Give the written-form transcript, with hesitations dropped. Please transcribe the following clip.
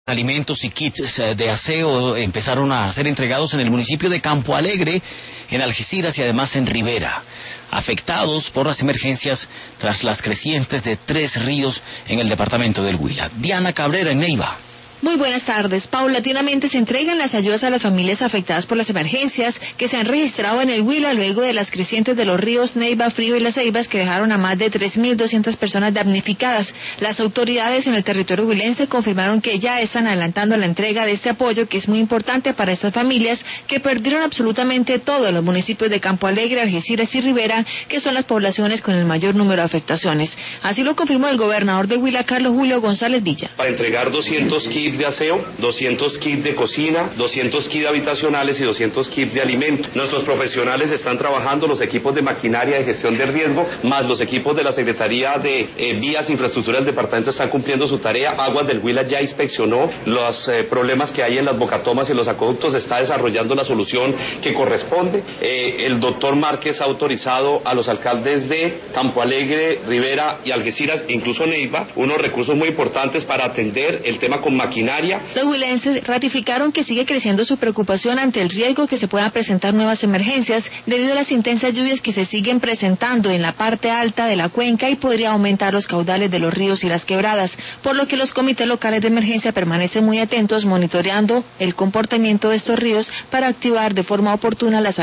Alimentos y kits de aseo empezaron a ser entregados en el municipio de Campo Alegre, en Algeciras y además en Rivera, afectados por las emergencias tras las crecientes de 3 ríos en el departamento del Huila. Diana Cabrera en Neiva. Muy buenas tardes. Paulatinamente se entregan las ayudas a las familias afectadas por las emergencias que se han registrado en el Huila luego de las crecientes de los ríos Neiva, Frío y Las Ceibas que dejaron a más de 3.200 personas damnificadas. Las autoridades en el territorio huilense confirmaron que ya están adelantando la entrega de este apoyo que es muy importante para estas familias que perdieron absolutamente todo en los municipios de Campo Alegre, Algeciras y Rivera, que son las poblaciones con el mayor número de afectaciones. Así lo confirmó el gobernador de Huila, Carlos Julio González Villa. Para entregar 200 kits de aseo, 200 kits de cocina, 200 kits habitacionales y 200 kits de alimento. Nuestros profesionales están trabajando, los equipos de maquinaria de gestión de riesgo, más los equipos de la Secretaría de Vías e Infraestructura del departamento están cumpliendo su tarea. Aguas del Huila ya inspeccionó los problemas que hay en las bocatomas y los acueductos, está desarrollando la solución que corresponde. El doctor Márquez ha autorizado a los alcaldes de Campo Alegre, Rivera y Algeciras, incluso Neiva, unos recursos muy importantes para atender el tema con maquinaria. Los huilenses ratificaron que sigue creciendo su preocupación ante el riesgo que se puedan presentar nuevas emergencias debido a las intensas lluvias que se siguen presentando en la parte alta de la cuenca y podría aumentar los caudales de los ríos y las quebradas, por lo que los comités locales de emergencia permanecen muy atentos monitoreando el comportamiento de estos ríos para activar de forma oportuna las